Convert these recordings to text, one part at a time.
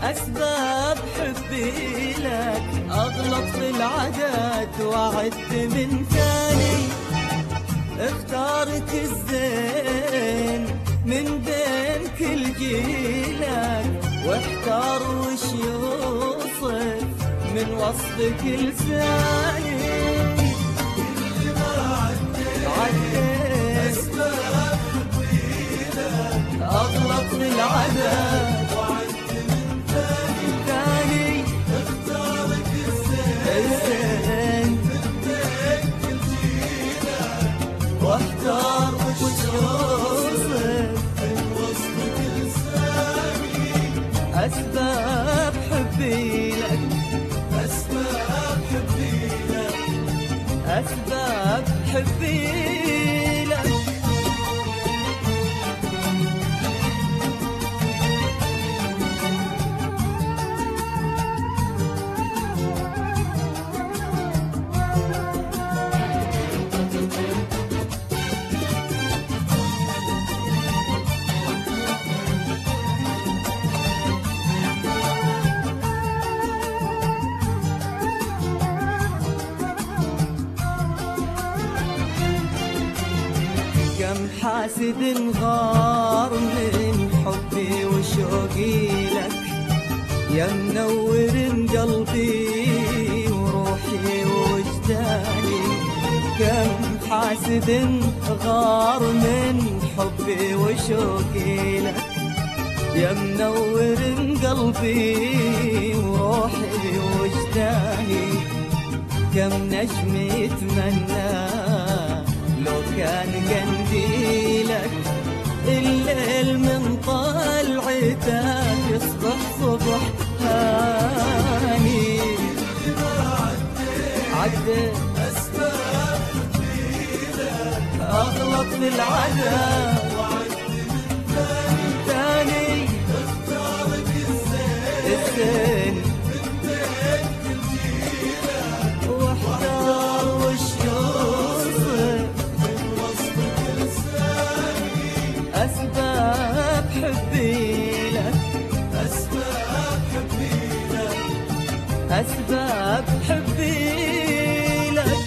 أسباب حبي لك أغلط في العادات وعدت من ثاني، اختارت الزين من بين كل جيلك، واحتار وش يوصف من وصفك لساني. عديت أسباب حبي لك أغلط في العادات واختار وش يوصف من وصفك لساني. أسباب حبي لك، أسباب حبي لك، أسباب حبي لك. كم حاسد غار من حبي وشوقي لك، يا منور قلبي وروحي ووجداني. كم حاسد غار من حبي وشوقي لك، يا منور قلبي وروحي ووجداني. كم نجم يتمنى لو كان قنديلك، الليل من طلعته يصبح صبح هاني. عديت أسباب حبيلك أغلط في العادات وعدت من ثاني، اختارك الزين من بين كل جيلك، واحتار وش يوصف من وصفك لساني. أسباب حبي لك، أسباب حبي لك، أسباب حبي لك.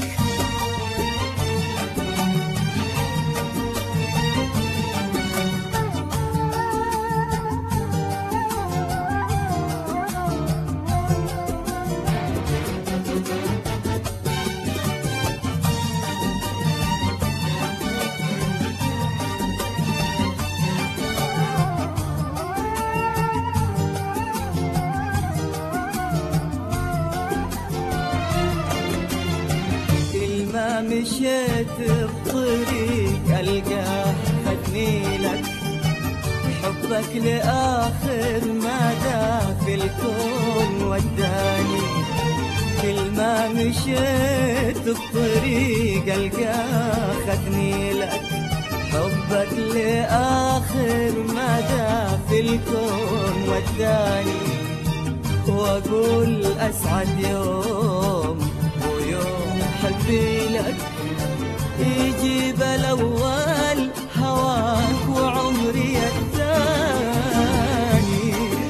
ما مشيت بطريق ألقاه خدني لك، حبك لآخر مدى في الكون وداني. كل ما مشيت بطريق ألقاه خدني لك، حبك لآخر مدى في الكون وداني. وأقول أسعد يوم ويوم حبي لك، يجيب الأول هواك وعمري الثاني.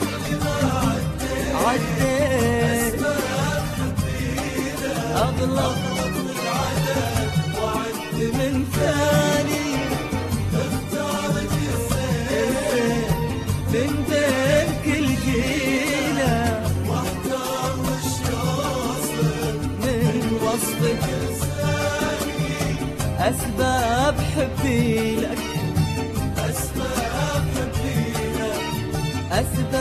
عديت أغلط وعدت من ثاني، اختارك الزين من بين كل جيلة، واختار وش يوصف من وصفك لساني. أسباب حبي لك، أسباب حبي لك، أسباب